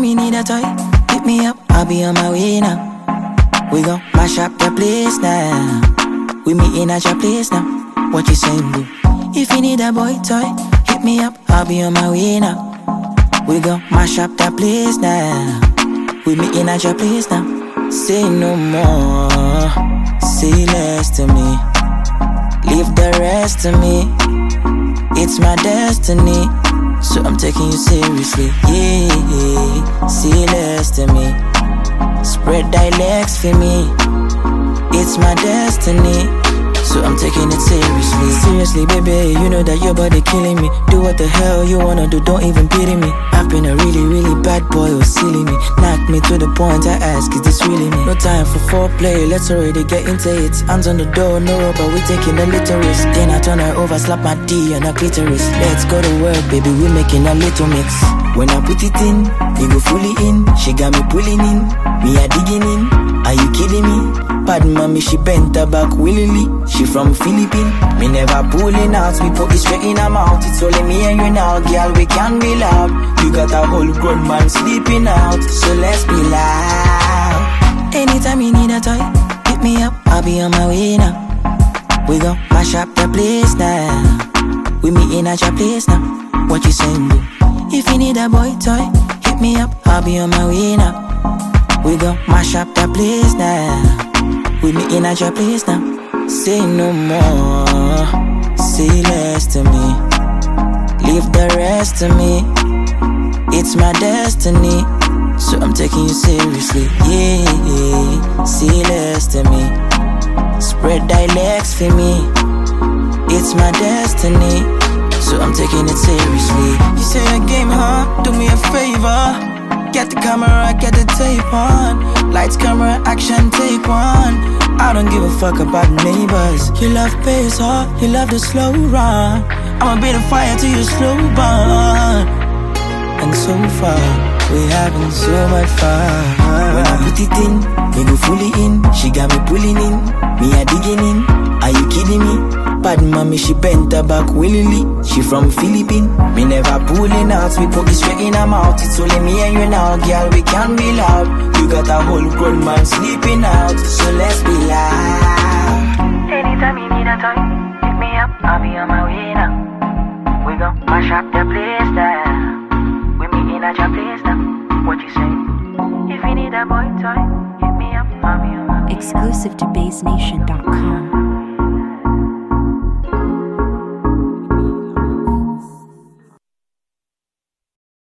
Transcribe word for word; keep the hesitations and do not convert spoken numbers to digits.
you need a toy, hit me up, I'll be on my way now. We gon' mash up the place now. We meeting at your place now. What you saying, boo? If you need a boy toy, hit me up, I'll be on my way now. We gon' mash up the place now. We meeting at your place now. Say no more, say less to me. Leave the rest to me. It's my destiny, so I'm taking you seriously. Yeah, say less to me. Spread dialects for me. It's my destiny, so I'm taking it seriously. Seriously, baby, you know that your body killing me. Do what the hell you wanna do, don't even pity me. I've been a really, really bad boy who's silly me. Knock me to the point I ask, is this really me? No time for foreplay, let's already get into it. Hands on the door, no rubber, we taking a little risk. Then I turn her over, slap my D on her clitoris. Let's go to work, baby, we making a little mix. When I put it in, you go fully in. She got me pulling in, me a digging in. Are you kidding me? Bad mommy, she bent her back willingly. She from Philippines, me never pulling out. We put it straight in her mouth. It's only me and you now, girl, we can be loud. You got a whole grown man sleeping out, so let's be loud. Anytime you need a toy, hit me up, I'll be on my way now. We gon' mash up the place now. We meeting at your place now. What you saying, boo? If you need a boy toy, hit me up, I'll be on my way now. We gon' mash up the place now. We meeting at your place now. Say no more, say less to me. Leave the rest to me. It's my destiny, so I'm taking you seriously. Yeah, say less to me. Spread dialects for me. It's my destiny, so I'm taking it seriously. You say a game, huh? Do me a favor. Get the camera, get the tape on. Lights, camera, action, take one. I don't give a fuck about neighbors. You love pace, huh? You love the slow run. I'ma be the fire to your slow burn. And so far, we having so much fun. When I put it in, me go fully in. She got me pulling in, me a digging in. Are you kidding me? Bad mommy, she bent her back willingly. She from Philippines, me never pulling out. We put it straight in her mouth. It's only me and you now, girl, we can be loud. You got a whole grown man sleeping out, so let's be loud. Anytime you need a toy, hit me up, I'll be on my way now. We gon' mash up the place now. We meeting at your place now. What you say? If you need a boy toy, hit me up, I'll be on my way now. Exclusive to Bass Nation dot com.